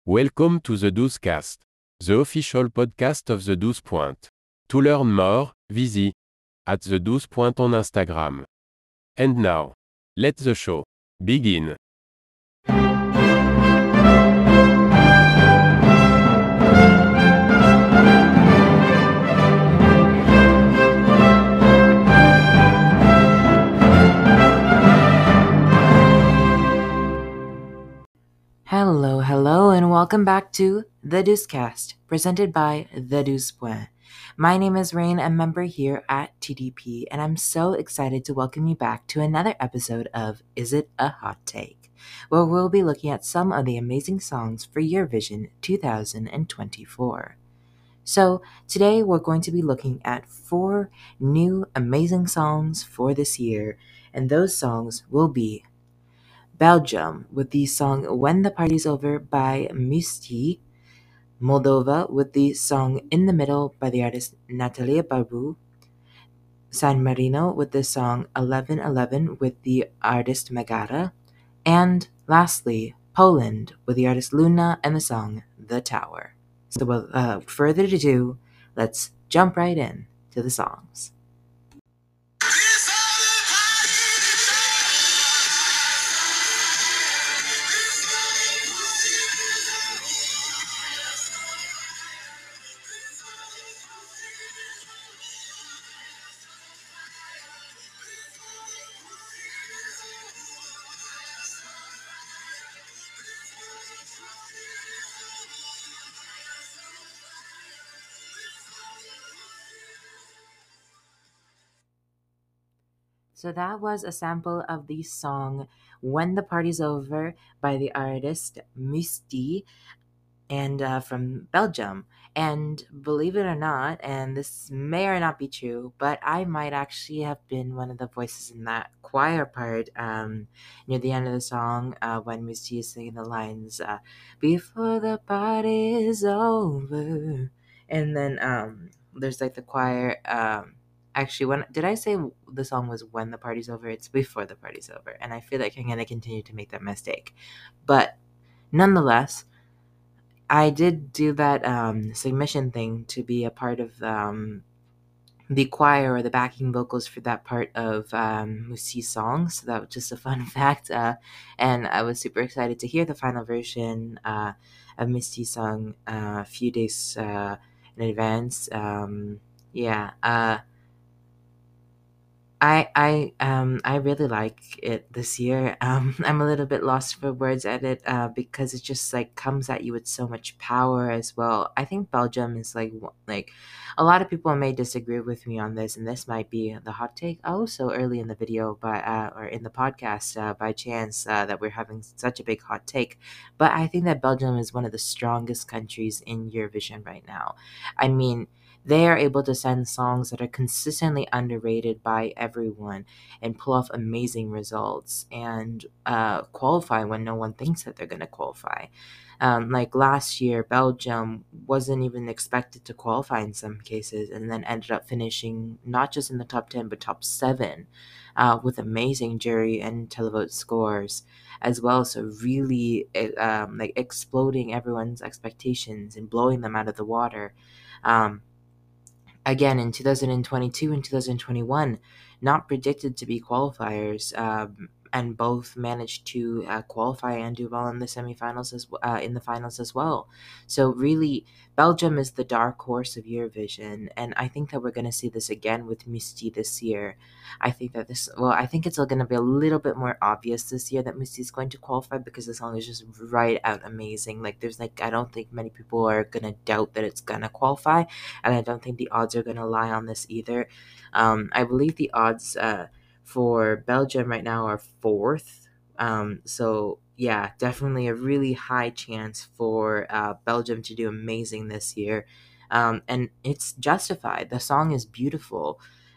Welcome to the Doozecast, the official podcast of the Douze Point. To learn more, visit at the Douze Point on Instagram. And now, let the show begin. Hello, and welcome back to The Doozecast, presented by The Douze Point. My name is Rain, a member here at TDP, and I'm so excited to welcome you back to another episode of Is It a Hot Take, where we'll be looking at some of the amazing songs for Eurovision 2024. So, today we're going to be looking at 4 new amazing songs for this year, and those songs will be Belgium with the song When the Party's Over by Misty, Moldova with the song In the Middle by the artist Natalia Barbu, San Marino with the song 1111 with the artist Megara, and lastly, Poland with the artist Luna and the song The Tower. So without further ado, let's jump right in to the songs. So that was a sample of the song When the Party's Over by the artist Misty and from Belgium. And believe it or not, and this may or not be true, but I might actually have been one of the voices in that choir part near the end of the song when Misty is singing the lines, before the party is over. And then there's like the choir. Actually, when did I say the song was when the party's over? It's before the party's over. And I feel like I'm going to continue to make that mistake. But nonetheless, I did do that submission thing to be a part of the choir or the backing vocals for that part of Musi's song. So that was just a fun fact. And I was super excited to hear the final version of Misty's song a few days in advance. Yeah. I really like it this year. I'm a little bit lost for words at it because it just like comes at you with so much power as well. I think Belgium is like a lot of people may disagree with me on this, and this might be the hot take. Oh, so early in the video, by or in the podcast by chance that we're having such a big hot take, but I think that Belgium is one of the strongest countries in Eurovision right now. I mean, they are able to send songs that are consistently underrated by everyone and pull off amazing results and qualify when no one thinks that they're going to qualify. Like last year, Belgium wasn't even expected to qualify in some cases and then ended up finishing not just in the top 10 but top 7 with amazing jury and televote scores as well. So really like exploding everyone's expectations and blowing them out of the water. Um, Again, in 2022 and 2021, not predicted to be qualifiers, and both managed to qualify and do well in the semifinals in the finals as well. So really, Belgium is the dark horse of Eurovision, and I think that we're going to see this again with Misty this year. I think it's going to be a little bit more obvious this year that Misty is going to qualify because the song is just right out amazing. I don't think many people are going to doubt that it's going to qualify, and I don't think the odds are going to lie on this either. I believe the odds for Belgium right now are 4th. So yeah, definitely a really high chance for Belgium to do amazing this year. And it's justified. The song is beautiful.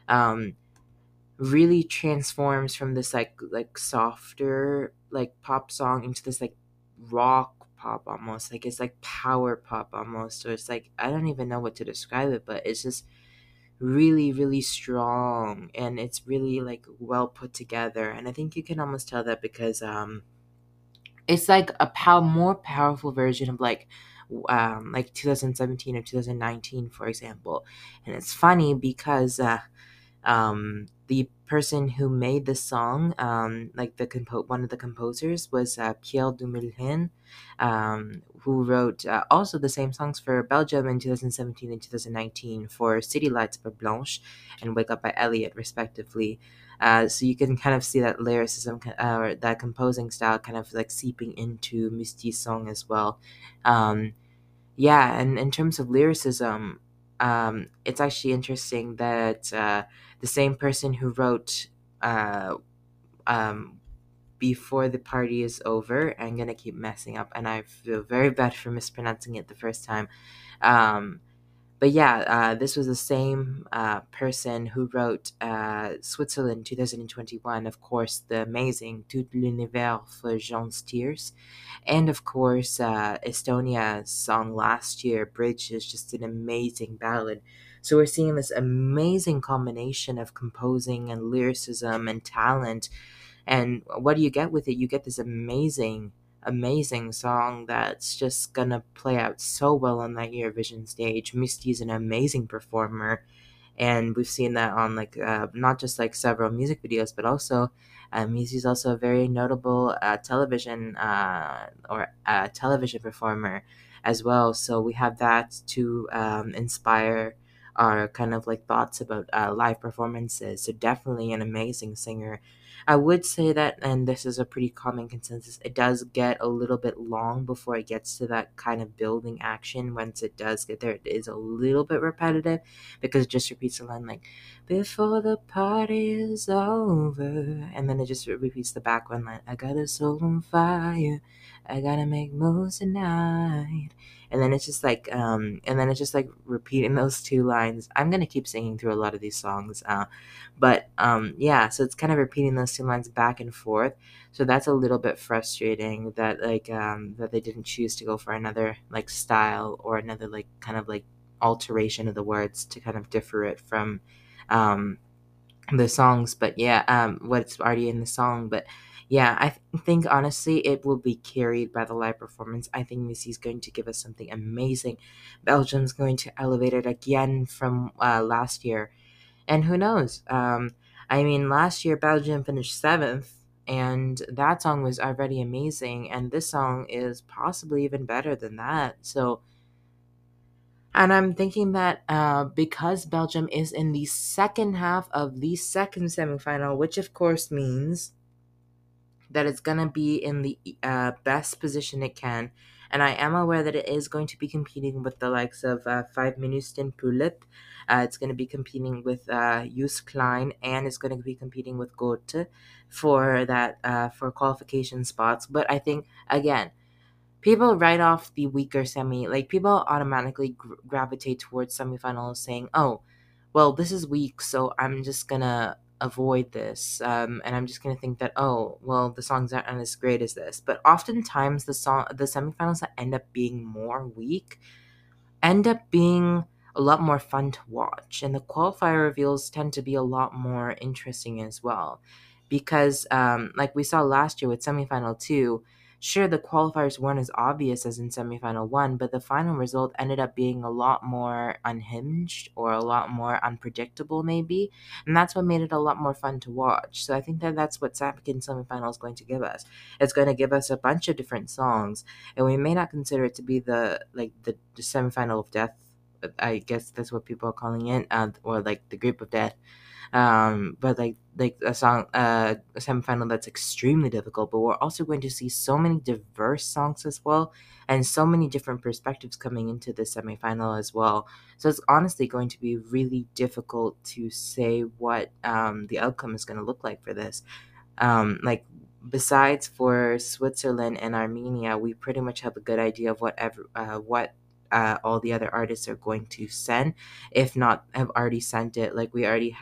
Really transforms from this like softer like pop song into this like rock pop almost. Like it's like power pop almost. So it's like I don't even know what to describe it, but it's just really really strong and it's really like well put together. And I think you can almost tell that because It's like a more powerful version of like 2017 or 2019, for example. And it's funny because the person who made the song, like one of the composers, was Pierre Dumoulin, who wrote also the same songs for Belgium in 2017 and 2019 for City Lights by Blanche and Wake Up by Elliot, respectively. So you can kind of see that lyricism or that composing style kind of like seeping into Misty's song as well. Um, yeah, and in terms of lyricism, it's actually interesting that the same person who wrote uh, um, Before the Party is Over, I'm gonna keep messing up, and I feel very bad for mispronouncing it the first time. Um, but yeah, this was the same person who wrote Switzerland 2021, of course, the amazing Tout l'univers for Jean's Tears. And of course, Estonia's song last year, Bridge, is just an amazing ballad. So we're seeing this amazing combination of composing and lyricism and talent. And what do you get with it? You get this amazing, amazing song that's just gonna play out so well on that Eurovision stage. Misty's an amazing performer, and we've seen that on like not just like several music videos, but also he's also a very notable television performer as well. So we have that to inspire our kind of like thoughts about live performances. So definitely an amazing singer. I would say that, and this is a pretty common consensus, it does get a little bit long before it gets to that kind of building action. Once it does get there, it is a little bit repetitive because it just repeats the line like "before the party is over," and then it just repeats the back one line, "I got a soul on fire, I gotta make moves tonight," and then it's just like repeating those two lines. I'm gonna keep singing through a lot of these songs, but yeah, so it's kind of repeating those two lines back and forth. So that's a little bit frustrating that that they didn't choose to go for another like style or another like kind of like alteration of the words to kind of differ it from um, the songs. But yeah, what's already in the song. But yeah, think honestly it will be carried by the live performance. I think Missy's going to give us something amazing. Belgium's going to elevate it again from last year, and who knows? I mean, last year Belgium finished seventh. And that song was already amazing, and this song is possibly even better than that. So, and I'm thinking that because Belgium is in the second half of the second semifinal, which of course means that it's going to be in the best position it can. And I am aware that it is going to be competing with the likes of 5 Minuten Pulip. It's going to be competing with Jus Klein, and it's going to be competing with Goethe for that for qualification spots. But I think, again, people write off the weaker semi. Like people automatically gravitate towards semifinals, saying, "Oh, well, this is weak, so I'm just gonna avoid this, and I'm just gonna think that oh, well, the songs aren't as great as this." But oftentimes, the semifinals that end up being more weak end up being a lot more fun to watch, and the qualifier reveals tend to be a lot more interesting as well, because like we saw last year with semifinal two, sure the qualifiers weren't as obvious as in semifinal one, but the final result ended up being a lot more unhinged or a lot more unpredictable maybe, and that's what made it a lot more fun to watch. So I think that that's what Sapkin semifinal is going to give us. It's going to give us a bunch of different songs, and we may not consider it to be the semifinal of death. I guess that's what people are calling it, or like the group of death. But like a semifinal that's extremely difficult. But we're also going to see so many diverse songs as well, and so many different perspectives coming into the semifinal as well. So it's honestly going to be really difficult to say what the outcome is going to look like for this. Like besides for Switzerland and Armenia, we pretty much have a good idea of what all the other artists are going to send, if not have already sent it. Like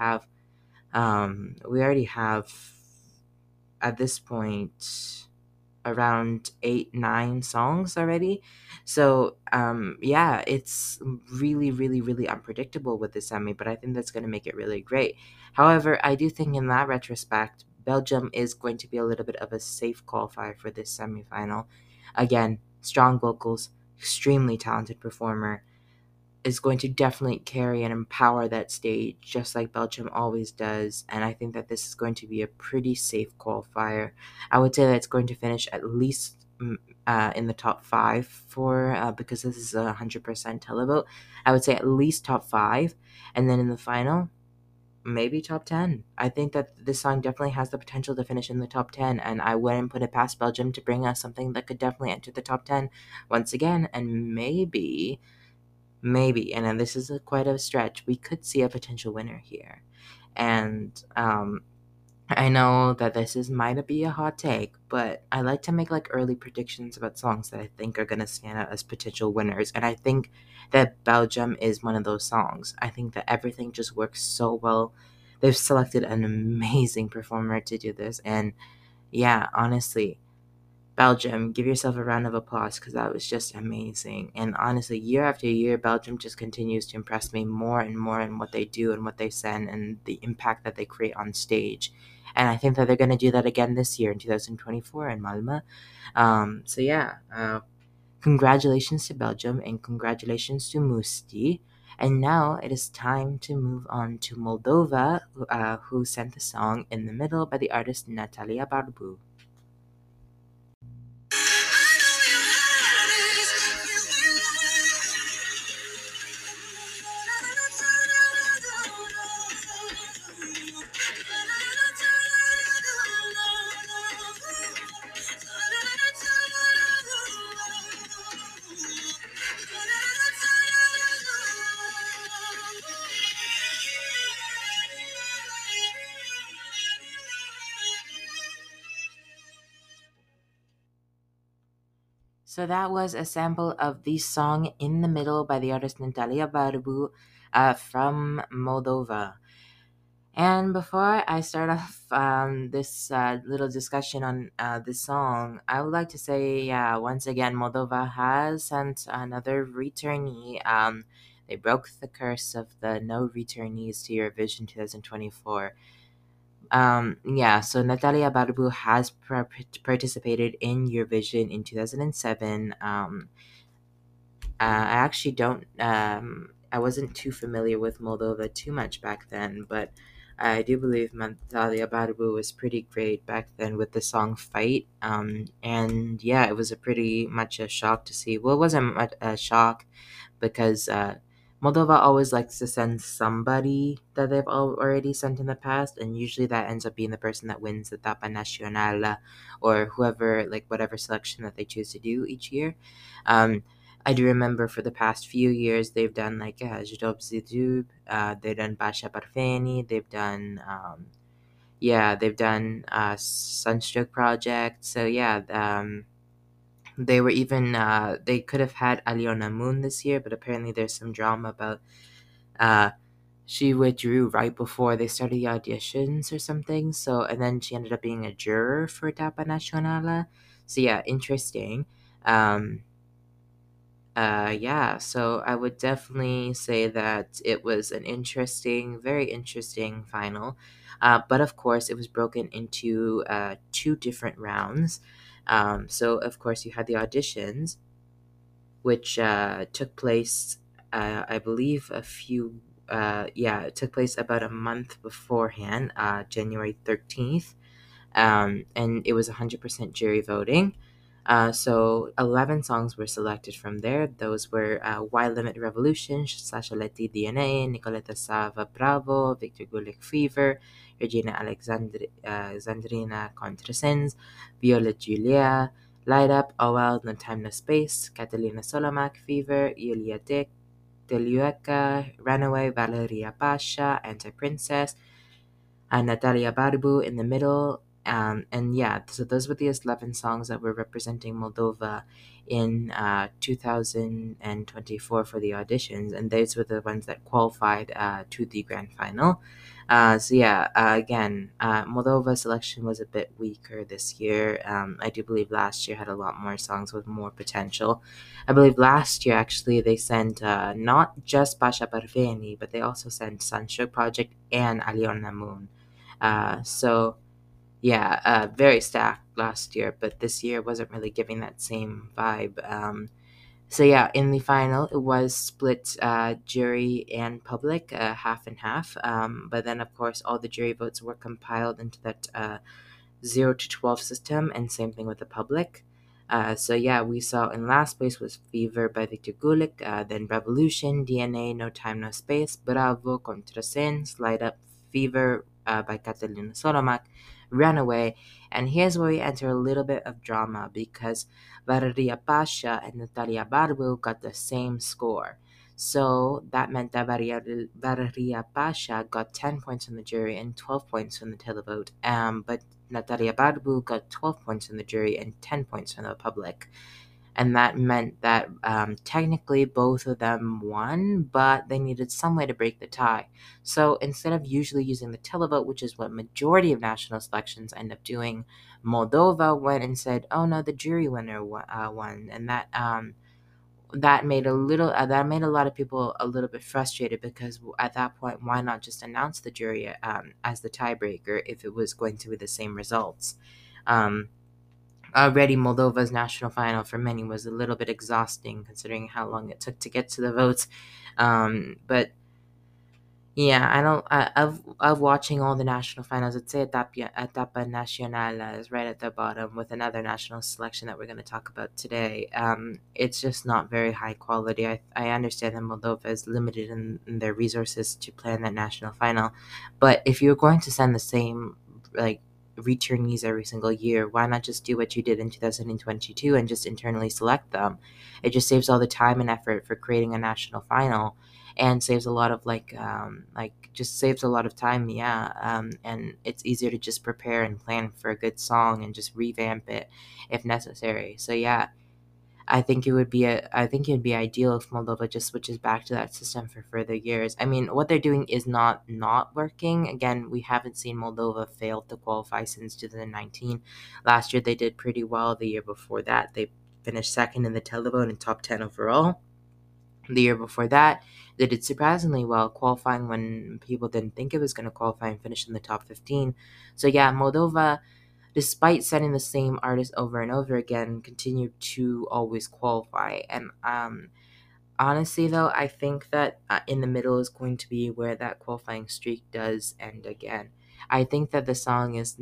we already have at this point around 8 9 songs already. So yeah, it's really really really unpredictable with the semi, but I think that's going to make it really great. However, I do think in that retrospect, Belgium is going to be a little bit of a safe qualifier for this semifinal. Again, strong vocals, extremely talented performer, is going to definitely carry and empower that stage, just like Belgium always does. And I think that this is going to be a pretty safe qualifier. I would say that it's going to finish at least in the top five for because this is a 100% televote. I would say at least top five, and then in the final, maybe top 10. I think that this song definitely has the potential to finish in the top 10, and I wouldn't put it past Belgium to bring us something that could definitely enter the top 10 once again, and maybe, and then this is quite a stretch, we could see a potential winner here. And I know that this is might be a hot take, but I like to make like early predictions about songs that I think are gonna stand out as potential winners, and I think that Belgium is one of those songs. I think that everything just works so well. They've selected an amazing performer to do this, and yeah, honestly, Belgium, give yourself a round of applause because that was just amazing. And honestly, year after year, Belgium just continues to impress me more and more in what they do and what they send and the impact that they create on stage. And I think that they're going to do that again this year in 2024 in Malmö. Congratulations to Belgium and congratulations to Musti. And now it is time to move on to Moldova, who sent the song In the Middle by the artist Natalia Barbu. So that was a sample of the song In the Middle by the artist Natalia Barbu from Moldova. And before I start off this little discussion on this song, I would like to say, once again, Moldova has sent another returnee. They broke the curse of the no returnees to Eurovision 2024. So Natalia Barbu has participated in Eurovision in 2007. I actually don't. I wasn't too familiar with Moldova too much back then, but I do believe Natalia Barbu was pretty great back then with the song "Fight." And yeah, it was a pretty much a shock to see. Well, it wasn't a shock because Moldova always likes to send somebody that they've already sent in the past, and usually that ends up being the person that wins the Tapa Nacional or whoever, like whatever selection that they choose to do each year. Um, I do remember for the past few years they've done like Jodob Zidub, they've done Basha Parfeni, they've done Sunstroke Project. So yeah, they were even they could have had Aliona Moon this year, but apparently there's some drama about uh she withdrew right before they started the auditions or something. So and then she ended up being a juror for Tapa Nacionala. So yeah, interesting. Um so I would definitely say that it was an interesting, very interesting final. But of course, it was broken into two different rounds. So, of course, you had the auditions, which took place, I believe, it took place about a month beforehand, January 13th. And it was 100% jury voting. So 11 songs were selected from there. Those were Why Limit Revolution, Sasha Leti DNA, Nicoleta Sava Bravo, Victor Gulick Fever, Regina Alexandrina Contrasins, Viola Julia, Light Up, A Wild No Time No Space, Catalina Solomak Fever, Yulia Dick, Delueca, Runaway, Valeria Pasha, Anti Princess, Natalia Barbu in the middle. And yeah, so those were the 11 songs that were representing Moldova in 2024 for the auditions, and those were the ones that qualified to the grand final. Moldova's selection was a bit weaker this year. I do believe last year had a lot more songs with more potential. I believe last year actually they sent not just Pasha Parveni, but they also sent Sunstroke Project and Aliona Moon. So Yeah, very stacked last year, but this year wasn't really giving that same vibe. So yeah, in the final, it was split jury and public, half and half. But then, of course, all the jury votes were compiled into that 0 to 12 system, and same thing with the public. So yeah, we saw in last place was Fever by Victor Gulick, then Revolution, DNA, No Time No Space, Bravo, Contrasense, Light Up, Fever by Catalina Solomac, Runaway, and here's where we enter a little bit of drama because Valeria Pasha and Natalia Barbu got the same score. So that meant that Valeria Pasha got 10 points from the jury and 12 points from the televote. But Natalia Barbu got 12 points from the jury and 10 points from the public. And that meant that technically both of them won, but they needed some way to break the tie. So instead of usually using the televote, which is what majority of national selections end up doing, Moldova went and said, "Oh no, the jury winner won," and that made a lot of people a little bit frustrated because at that point, why not just announce the jury as the tiebreaker if it was going to be the same results? Um, Already, Moldova's national final for many was a little bit exhausting considering how long it took to get to the votes. But yeah, I don't. Of watching all the national finals, I'd say Etapa Nacional is right at the bottom with another national selection that we're going to talk about today. It's just not very high quality. I understand that Moldova is limited in their resources to plan that national final, but if you're going to send the same like returnees every single year, why not just do what you did in 2022 and just internally select them? It just saves all the time and effort for creating a national final and saves a lot of just saves a lot of time, yeah. And it's easier to just prepare and plan for a good song and just revamp it if necessary. So yeah, I think it would be ideal if Moldova just switches back to that system for further years. I mean, what they're doing is not working. Again, we haven't seen Moldova fail to qualify since 2019. Last year they did pretty well. The year before that they finished second in the televote and top 10 overall. The year before that, they did surprisingly well, qualifying when people didn't think it was going to qualify and finish in the top 15. So, yeah, Moldova, despite setting the same artist over and over again, continued to always qualify. And honestly, though, I think that in the middle is going to be where that qualifying streak does end again. I think that the song is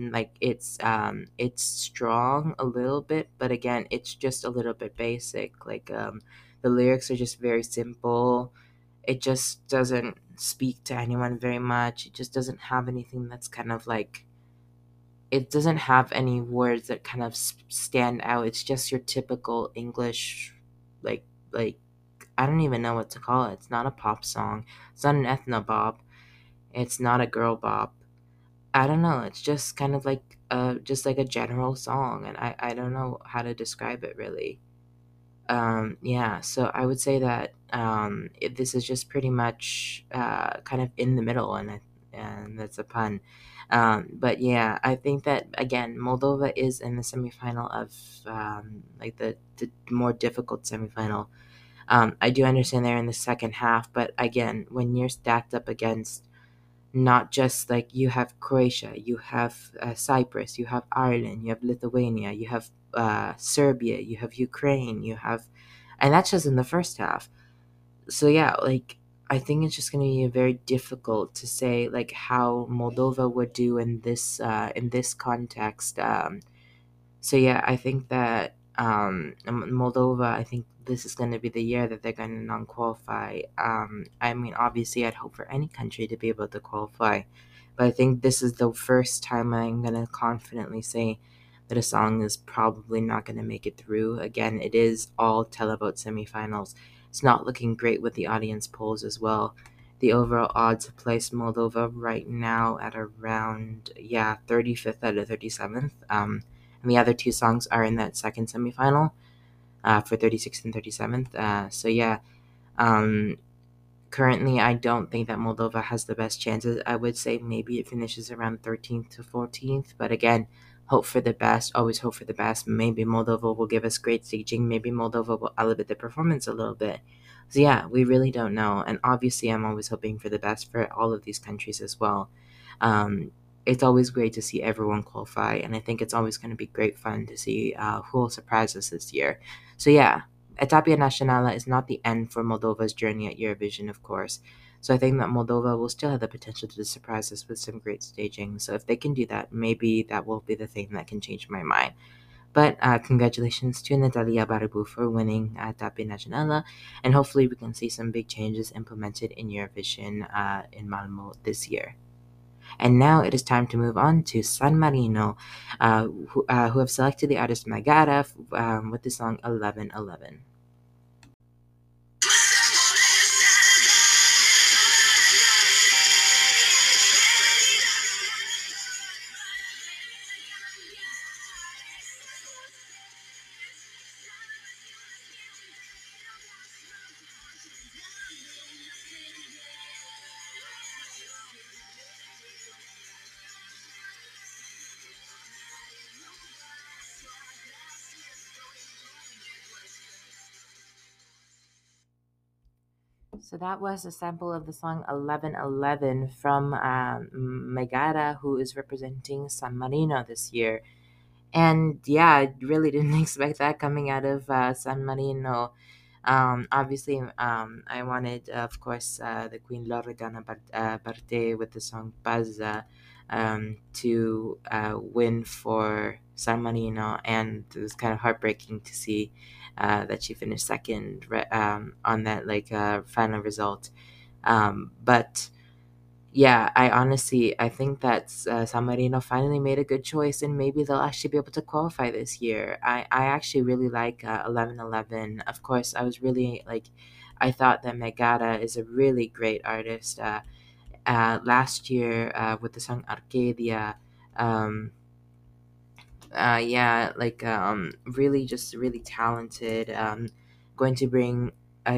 it's strong a little bit, but again, it's just a little bit basic. The lyrics are just very simple. It just doesn't speak to anyone very much. It just doesn't have anything that's kind of like it doesn't have any words that kind of stand out. It's just your typical English, like like I don't even know what to call it. It's not a pop song. It's not an ethno bop. It's not a girl bop. I don't know. It's just kind of like just like a general song, and I don't know how to describe it really. Yeah, so I would say that this is just pretty much kind of in the middle, and that's a pun. But yeah, I think that again, Moldova is in the semifinal of like the more difficult semifinal. I do understand they're in the second half, but again, when you're stacked up against not just like you have Croatia, you have Cyprus, you have Ireland, you have Lithuania, you have Serbia, you have Ukraine, and that's just in the first half. So yeah, like I think it's just going to be very difficult to say like how Moldova would do in this context. So yeah, I think that Moldova. I think this is going to be the year that they're going to non-qualify. I mean, obviously, I'd hope for any country to be able to qualify, but I think this is the first time I'm going to confidently say that a song is probably not going to make it through. Again, it is all televote semifinals. It's not looking great with the audience polls as well. The overall odds have placed Moldova right now at around 35th out of 37th. And the other two songs are in that second semifinal for 36th and 37th. So yeah, um, currently I don't think that Moldova has the best chances. I would say maybe it finishes around 13th to 14th, but again, hope for the best. Always hope for the best. Maybe Moldova will give us great staging. Maybe Moldova will elevate the performance a little bit. So yeah, we really don't know. And obviously, I'm always hoping for the best for all of these countries as well. Um, it's always great to see everyone qualify, and I think it's always going to be great fun to see who will surprise us this year. So yeah, Etapia Nacionala is not the end for Moldova's journey at Eurovision, of course. So I think that Moldova will still have the potential to surprise us with some great staging. So if they can do that, maybe that will be the thing that can change my mind. But congratulations to Natalia Baribu for winning Tapia Nacionala, and hopefully we can see some big changes implemented in Eurovision in Malmo this year. And now it is time to move on to San Marino, who have selected the artist Magara with the song 1111. So that was a sample of the song 1111 from Megara, who is representing San Marino this year. And yeah, I really didn't expect that coming out of San Marino. Obviously, I wanted, of course, the Queen Loredana Barte with the song Pazza to win for San Marino, and it was kind of heartbreaking to see that she finished second on that final result. But yeah, I think that San Marino finally made a good choice, and maybe they'll actually be able to qualify this year. I actually really like 1111. Of course, I thought that Megara is a really great artist. Last year with the song Arcadia, um, yeah, really just really talented. Going to bring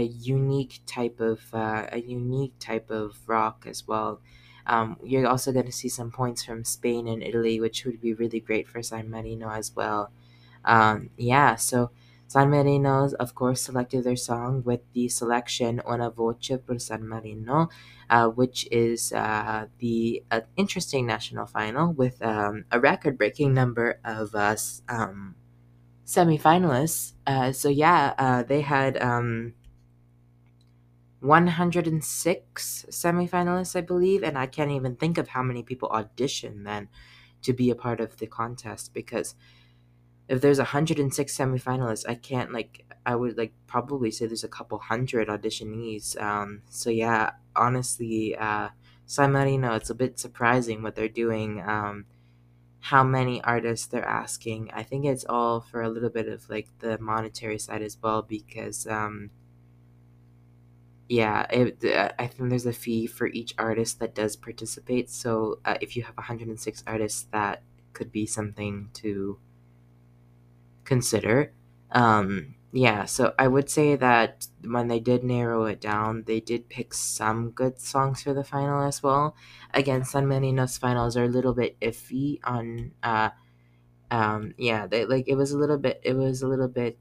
a unique type of rock as well. You're also going to see some points from Spain and Italy, which would be really great for San Marino as well. Yeah, so San Marino, of course, selected their song with the selection Una Voce per San Marino, which is the interesting national final with a record breaking number of semifinalists. So, yeah, they had 106 semifinalists, I believe, and I can't even think of how many people auditioned then to be a part of the contest, because if there's 106 semifinalists, I would probably say there's a couple hundred auditionees. So yeah, honestly, San Marino, it's a bit surprising what they're doing. How many artists they're asking. I think it's all for a little bit of the monetary side as well, because yeah, I think there's a fee for each artist that does participate. So if you have 106 artists, that could be something to consider. Yeah, so I would say that when they did narrow it down, they did pick some good songs for the final as well. Again, San Marino's finals are a little bit iffy on yeah, they it was a little bit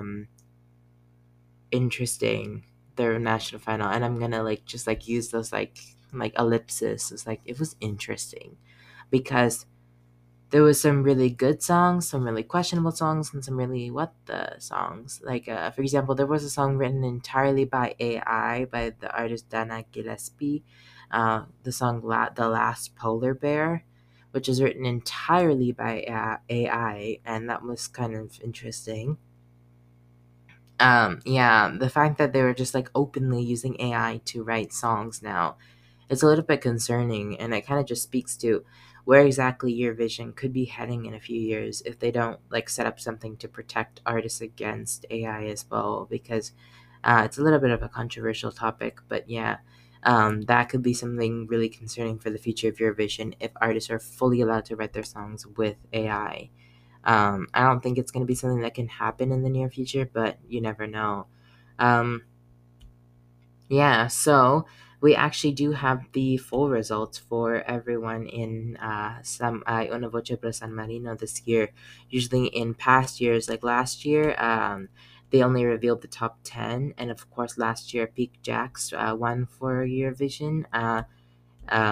interesting, their national final, and I'm gonna just use those ellipses. It's like it was interesting because there was some really good songs, some really questionable songs, and some really what the songs. For example, there was a song written entirely by AI by the artist Dana Gillespie, the song "The Last Polar Bear," which is written entirely by AI, and that was kind of interesting. Yeah, the fact that they were just openly using AI to write songs now, it's a little bit concerning, and it kind of just speaks to where exactly your vision could be heading in a few years if they don't set up something to protect artists against AI as well, because it's a little bit of a controversial topic, but yeah, that could be something really concerning for the future of your vision if artists are fully allowed to write their songs with AI. I don't think it's going to be something that can happen in the near future, but you never know. Um, yeah, so we actually do have the full results for everyone in Una Voce Pro San Marino this year. Usually in past years, like last year, they only revealed the top 10. And of course, last year, Peak Jacks won for Eurovision.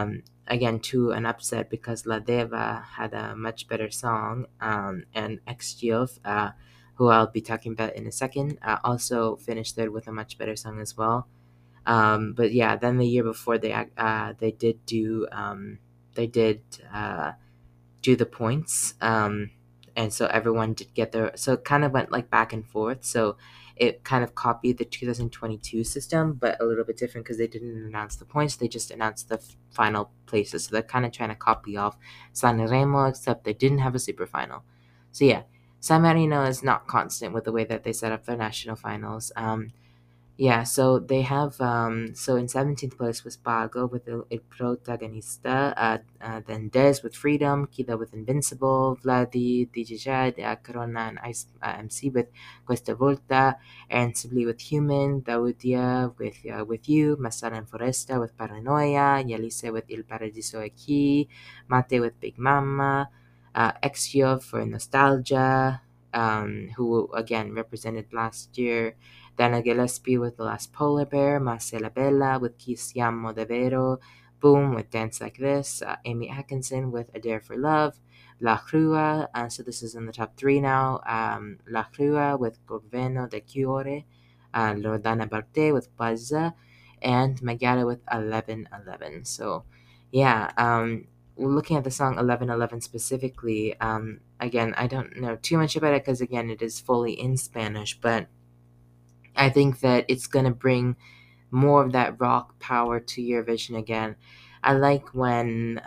again, to an upset because La Deva had a much better song, and XGF, who I'll be talking about in a second, also finished third with a much better song as well. But yeah, then the year before they did they did uh, do the points, and so everyone did get their, so it kind of went like back and forth. So it kind of copied the 2022 system, but a little bit different because they didn't announce the points; they just announced the final places. So they're kind of trying to copy off Sanremo, except they didn't have a super final. So yeah, San Marino is not constant with the way that they set up their national finals. Yeah, so they have so in 17th place was Pago with El Protagonista, then Des with Freedom, Kida with Invincible, Vladi, DJ Jad, Corona and Ice MC with Questa Volta, and Sibley with Human, Daudia with You, Masana and Foresta with Paranoia, Yalise with Il Paradiso Aquí, Mate with Big Mama, Exio for Nostalgia, who again represented last year, Dana Gillespie with The Last Polar Bear, Marcela Bella with Chi Siamo Davvero, Boom with Dance Like This, Amy Atkinson with A Dare for Love, La Crua, so this is in the top three now, La Crua with Governo de Cuore, Loredana Barte with Pazza, and Magada with 1111. So, yeah, looking at the song 1111 specifically, again, I don't know too much about it because, again, it is fully in Spanish, but I think that it's gonna bring more of that rock power to Eurovision again. I like when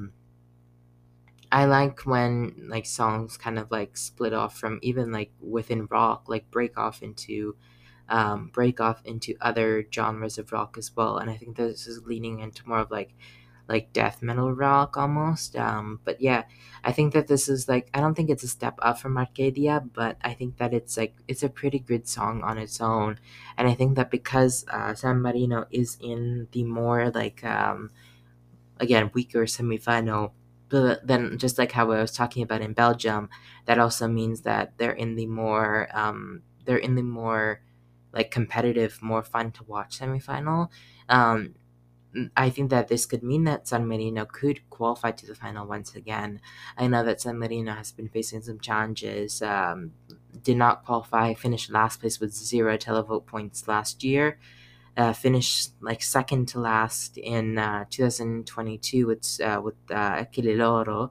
like songs kind of like split off from even like within rock, like break off into other genres of rock as well. And I think this is leaning into more of like death metal rock almost. But yeah, I think that this is like, I don't think it's a step up from Arcadia, but I think that it's like it's a pretty good song on its own. And I think that because San Marino is in the more like again weaker semifinal, but then just like how I was talking about in Belgium, that also means that they're in the more like competitive, more fun to watch semifinal. Um, I think that this could mean that San Marino could qualify to the final once again. I know that San Marino has been facing some challenges. Did not qualify, finished last place with 0 televote points last year. Finished like second to last in 2022 with Achille Loro.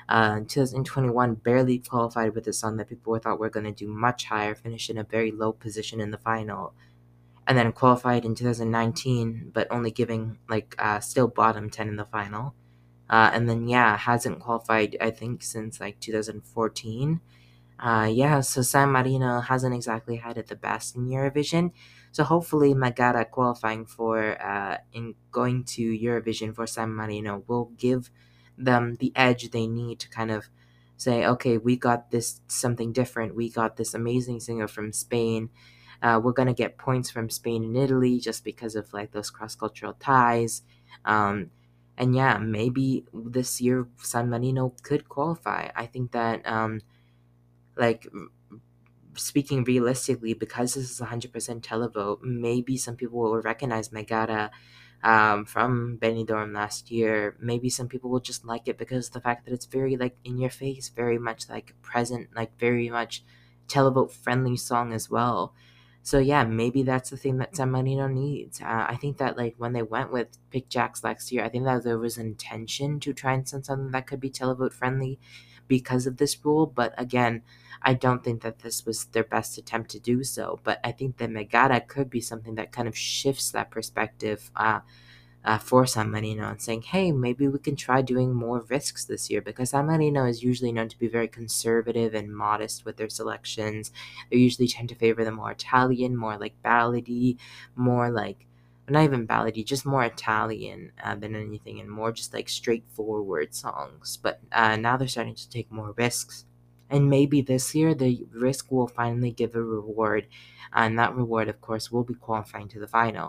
2021 barely qualified with a song that people thought were going to do much higher, finished in a very low position in the final, and then qualified in 2019, but only giving like still bottom 10 in the final. And then yeah, hasn't qualified I think since like 2014. Yeah, so San Marino hasn't exactly had it the best in Eurovision. So hopefully Magara qualifying for in going to Eurovision for San Marino will give them the edge they need to kind of say, okay, we got this something different. We got this amazing singer from Spain. We're gonna get points from Spain and Italy just because of like those cross cultural ties. Um, and yeah, maybe this year San Marino could qualify. I think that like speaking realistically, because this is 100% televote, maybe some people will recognize Megara from Benidorm last year. Maybe some people will just like it because of the fact that it's very like in your face, very much like present, like very much televote friendly song as well. So yeah, maybe that's the thing that San Marino needs. I think that like when they went with Pick Jacks last year, I think that there was intention to try and send something that could be televote friendly because of this rule. But again, I don't think that this was their best attempt to do so. But I think that Megara could be something that kind of shifts that perspective for San Marino and saying, hey, maybe we can try doing more risks this year because San Marino is usually known to be very conservative and modest with their selections. They usually tend to favor the more Italian, more like ballady, more like not even ballady, just more Italian than anything, and more just like straightforward songs. But now they're starting to take more risks. And maybe this year the risk will finally give a reward, and that reward, of course, will be qualifying to the final.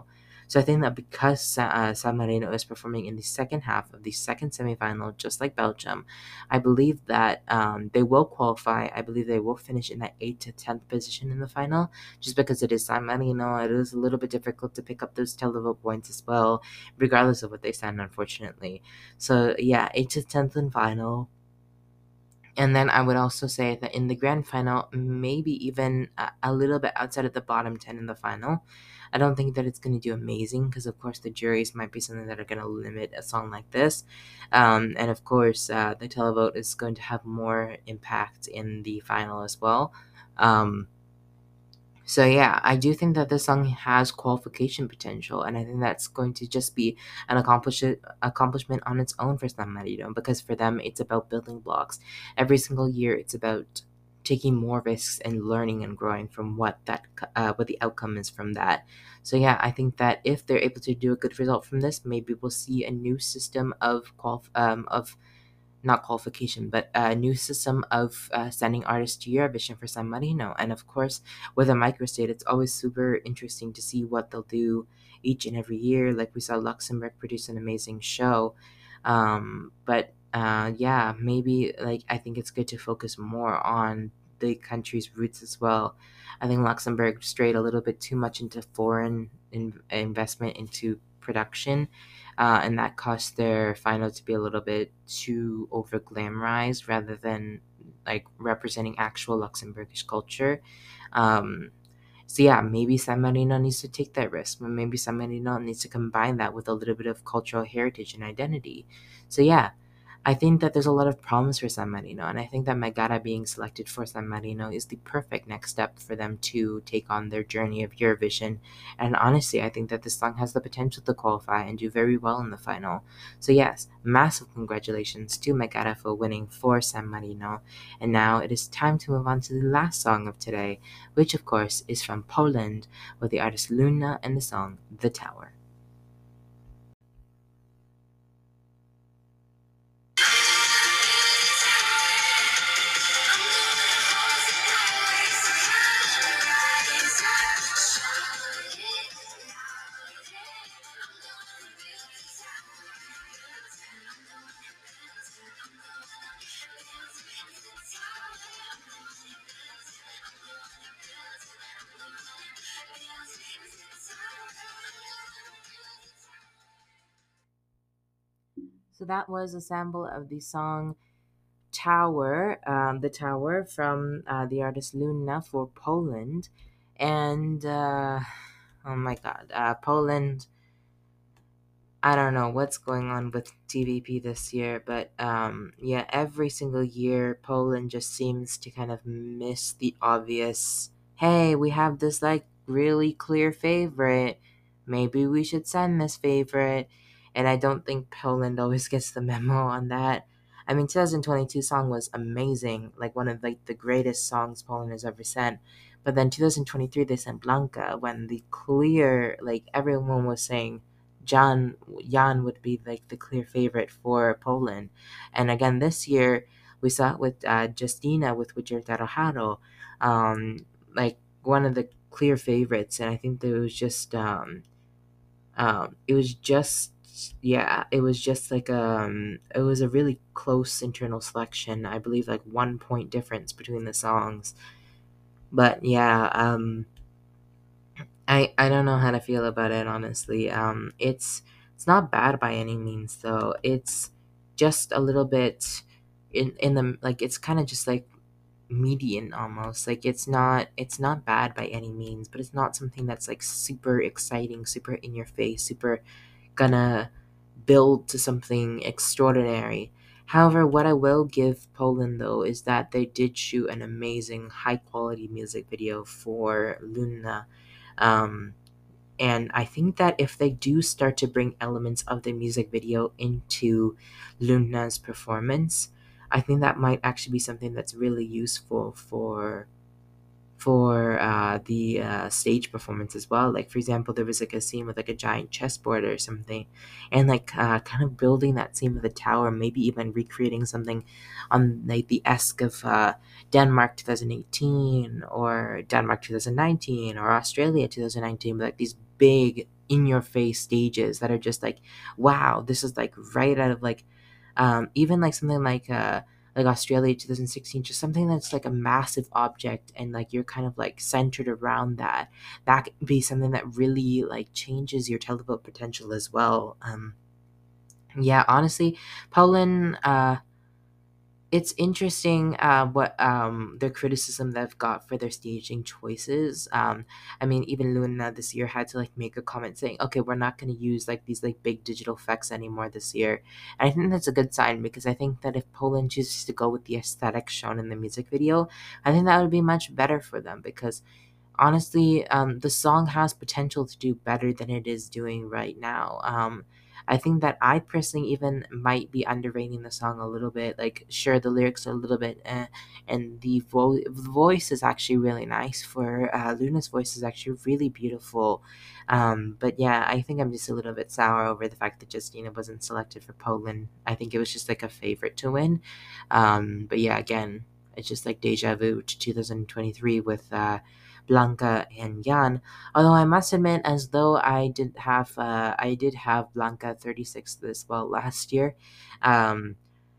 So I think that because San Marino is performing in the second half of the second semifinal, just like Belgium, I believe that they will qualify. I believe they will finish in that 8th to 10th position in the final, just because it is San Marino. It is a little bit difficult to pick up those televote points as well, regardless of what they stand, unfortunately. So yeah, 8th to 10th in final. And then I would also say that in the grand final, maybe even a little bit outside of the bottom 10 in the final. I don't think that it's going to do amazing because, of course, the juries might be something that are going to limit a song like this. And, of course, the televote is going to have more impact in the final as well. Um, so yeah, I do think that this song has qualification potential, and I think that's going to just be an accomplishment on its own for San Marino, because for them it's about building blocks. Every single year, it's about taking more risks and learning and growing from what the outcome is from that. So yeah, I think that if they're able to do a good result from this, maybe we'll see a new system of not qualification, but a new system of sending artists to Eurovision for San Marino. And of course, with a microstate, it's always super interesting to see what they'll do each and every year. Like we saw Luxembourg produce an amazing show. But yeah, maybe like I think it's good to focus more on the country's roots as well. I think Luxembourg strayed a little bit too much into foreign investment into production, and that caused their final to be a little bit too over glamorized rather than like representing actual Luxembourgish culture. Um, so yeah, maybe San Marino needs to take that risk, but maybe San Marino needs to combine that with a little bit of cultural heritage and identity. So yeah, I think that there's a lot of problems for San Marino, and I think that Megara being selected for San Marino is the perfect next step for them to take on their journey of Eurovision. And honestly, I think that this song has the potential to qualify and do very well in the final. So yes, massive congratulations to Megara for winning for San Marino. And now it is time to move on to the last song of today, which of course is from Poland with the artist Luna and the song The Tower. So that was a sample of the song Tower, The Tower from the artist Luna for Poland. And oh my god, Poland, I don't know what's going on with TVP this year, but yeah, every single year Poland just seems to kind of miss the obvious. Hey, we have this like really clear favorite. Maybe we should send this favorite. And I don't think Poland always gets the memo on that. I mean, 2022 song was amazing, like one of like the greatest songs Poland has ever sent. But then 2023 they sent Blanca when the clear like everyone was saying Jan would be like the clear favorite for Poland. And again, this year we saw it with Justina with Witcher Taraharo, like one of the clear favorites. And I think that it was just yeah, it was just like it was a really close internal selection. I believe like 1 point difference between the songs. But yeah, I don't know how to feel about it honestly. It's not bad by any means though. It's just a little bit in the like it's kind of just like median almost. Like it's not bad by any means, but it's not something that's like super exciting, super in your face, super gonna build to something extraordinary. However, what I will give Poland though is that they did shoot an amazing high quality music video for Luna. um, and I think that if they do start to bring elements of the music video into Luna's performance, I think that might actually be something that's really useful for the stage performance as well. Like for example, there was like a scene with like a giant chessboard or something, and like kind of building that scene with a tower, maybe even recreating something on like the esque of Denmark 2018 or Denmark 2019 or Australia 2019, but like these big in your face stages that are just like, wow, this is like right out of like even like something like Australia 2016, just something that's like a massive object and like you're kind of like centered around that. That could be something that really like changes your televote potential as well. Yeah, honestly, Poland, it's interesting what their criticism they've got for their staging choices. I mean, even Luna this year had to like make a comment saying, "Okay, we're not going to use like these like big digital effects anymore this year." And I think that's a good sign because I think that if Poland chooses to go with the aesthetic shown in the music video, I think that would be much better for them because honestly, the song has potential to do better than it is doing right now. I think that I personally even might be underrating the song a little bit. Like, sure, the lyrics are a little bit, and the voice is actually really nice. For Luna's voice is actually really beautiful. But yeah, I think I'm just a little bit sour over the fact that Justina wasn't selected for Poland. I think it was just like a favorite to win. But yeah, again, it's just like deja vu to 2023 with Blanca and Jan. Although I must admit, as though I did have Blanca 36th as well last year. Um,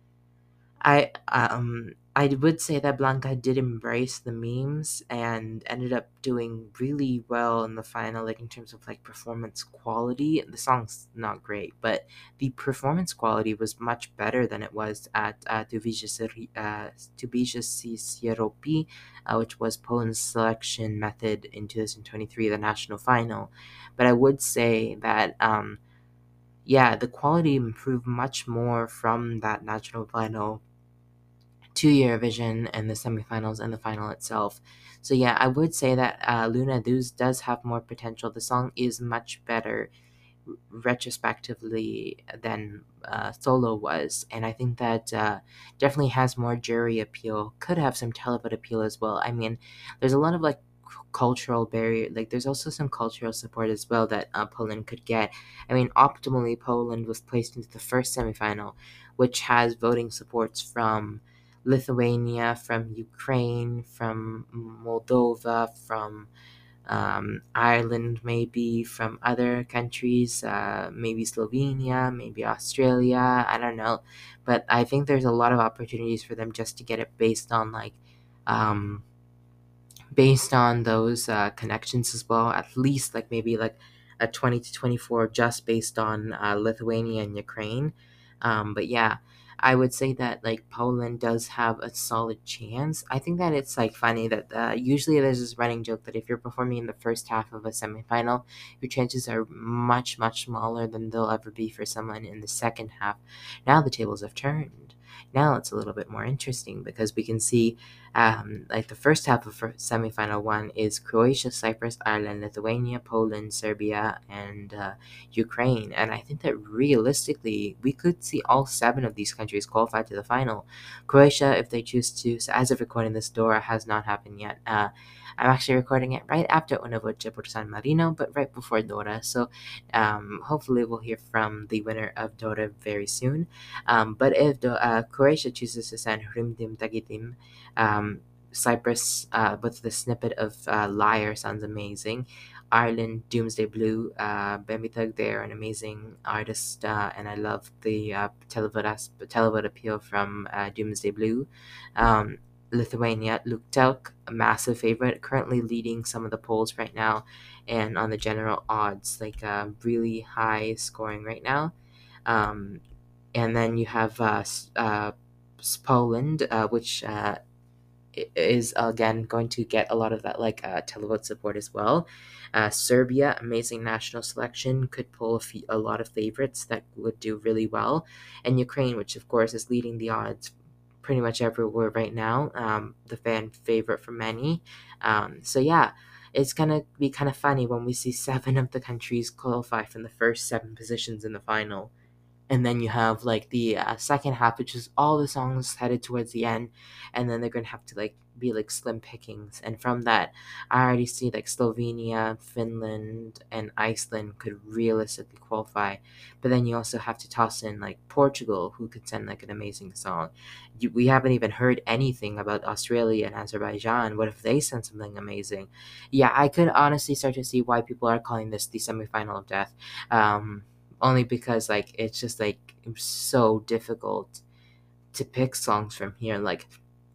I would say that Blanca did embrace the memes and ended up doing really well in the final, like in terms of like performance quality. The song's not great, but the performance quality was much better than it was at Tubisha Sieropi, which was Poland's selection method in 2023, the national final. But I would say that yeah, the quality improved much more from that national final to Eurovision and the semifinals and the final itself. So yeah, I would say that Luna does have more potential. The song is much better retrospectively than Solo was, and I think that definitely has more jury appeal. Could have some televote appeal as well. I mean, there's a lot of like cultural barrier. Like there's also some cultural support as well that Poland could get. I mean, optimally, Poland was placed into the first semifinal, which has voting supports from Lithuania, from Ukraine, from Moldova, from Ireland, maybe from other countries, maybe Slovenia, maybe Australia. I don't know, but I think there's a lot of opportunities for them just to get it based on like um, based on those connections as well. At least like maybe like a 20 to 24 just based on Lithuania and Ukraine. But yeah, I would say that like Poland does have a solid chance. I think that it's like funny that usually there's this running joke that if you're performing in the first half of a semifinal, your chances are much smaller than they'll ever be for someone in the second half. Now the tables have turned. Now it's a little bit more interesting because we can see like the first half of semifinal one is Croatia, Cyprus, Ireland, Lithuania, Poland, Serbia, and Ukraine. And I think that realistically, we could see all seven of these countries qualify to the final. Croatia, if they choose to, so as of recording this, Dora has not happened yet. I'm actually recording it right after Una Voce por San Marino, but right before Dora. So hopefully we'll hear from the winner of Dora very soon. But if Croatia chooses to send Hrimdim Tagitim, Cyprus with the snippet of Liar sounds amazing. Ireland, Doomsday Blue, Bemithug, they're an amazing artist, and I love the televote appeal from Doomsday Blue. Lithuania, Luktelk, a massive favorite, currently leading some of the polls right now, and on the general odds, like really high scoring right now. Um, and then you have Poland, which is again going to get a lot of that like televote support as well. Serbia, amazing national selection, could pull a lot of favorites that would do really well, and Ukraine, which of course is leading the odds pretty much everywhere right now, the fan favorite for many. So yeah, it's gonna be kind of funny when we see seven of the countries qualify from the first seven positions in the final. and then you have like the second half, which is all the songs headed towards the end, and then they're gonna have to like be like slim pickings. And from that, I already see like Slovenia, Finland, and Iceland could realistically qualify. But then you also have to toss in like Portugal, who could send like an amazing song. We haven't even heard anything about Australia and Azerbaijan. What if they send something amazing? Yeah, I could honestly start to see why people are calling this the semifinal of death. Only because like it's just like so difficult to pick songs from here. Like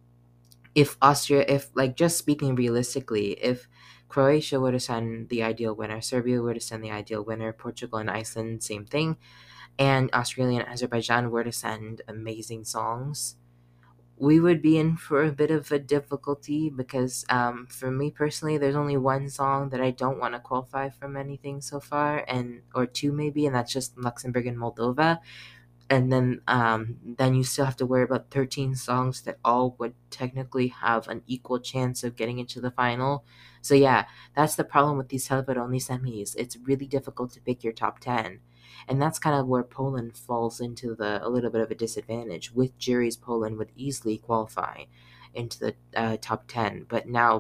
if like just speaking realistically, if Croatia were to send the ideal winner, Serbia were to send the ideal winner, Portugal and Iceland same thing, and Australia and Azerbaijan were to send amazing songs, we would be in for a bit of a difficulty because for me personally, there's only one song that I don't want to qualify from anything so far, and or two maybe, and that's just Luxembourg and Moldova. And then you still have to worry about 13 songs that all would technically have an equal chance of getting into the final. So yeah, that's the problem with these Televote only semis. It's really difficult to pick your top 10. And that's kind of where Poland falls into the a little bit of a disadvantage. With juries, Poland would easily qualify into the top 10. But now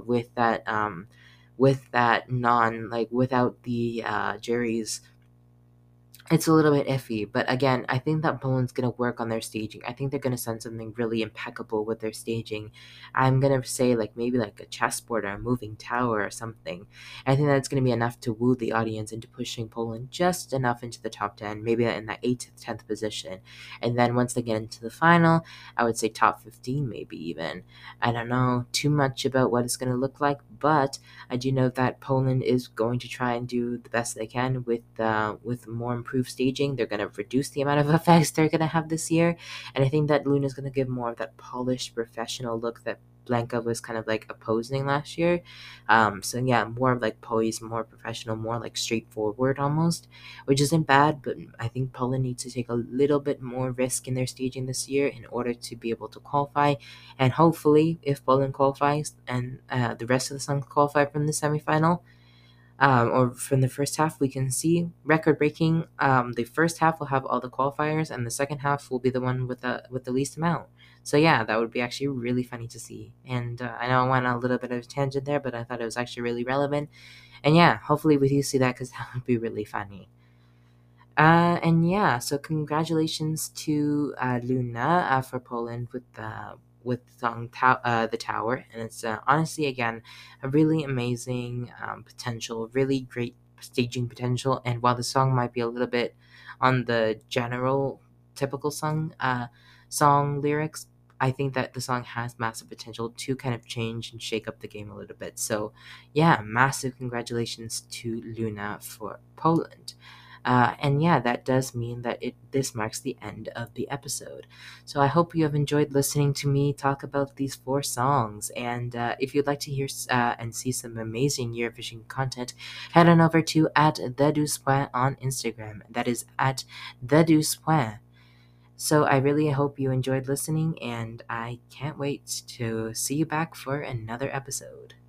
with that non like without the juries, it's a little bit iffy, but again, I think that Poland's gonna work on their staging. I think they're gonna send something really impeccable with their staging. I'm gonna say like maybe like a chessboard or a moving tower or something. I think that's gonna be enough to woo the audience into pushing Poland just enough into the top 10, maybe in that 8th to 10th position. And then once they get into the final, I would say top 15 maybe even. I don't know too much about what it's gonna look like, but I do know that Poland is going to try and do the best they can with more improved staging. They're going to reduce the amount of effects they're going to have this year, and I think that Luna is going to give more of that polished, professional look that Blanca was kind of like opposing last year. So yeah, more of like poised, more professional, more like straightforward almost, which isn't bad. But I think Poland needs to take a little bit more risk in their staging this year in order to be able to qualify. And hopefully, if Poland qualifies and the rest of the songs qualify from the semifinal, or from the first half, we can see record breaking. The first half will have all the qualifiers, and the second half will be the one with the least amount. So yeah, that would be actually really funny to see. And I know I went on a little bit of a tangent there, but I thought it was actually really relevant. And yeah, hopefully we do see that because that would be really funny. And yeah, so congratulations to Luna for Poland with the song "The Tower," and it's honestly again a really amazing potential, really great staging potential. And while the song might be a little bit on the general typical song lyrics, I think that the song has massive potential to kind of change and shake up the game a little bit. So yeah, massive congratulations to Luna for Poland. And yeah, that does mean that this marks the end of the episode. So I hope you have enjoyed listening to me talk about these four songs. And if you'd like to hear and see some amazing Eurovision content, head on over to at the Douze Point on Instagram. That is at the Douze Point. So I really hope you enjoyed listening, and I can't wait to see you back for another episode.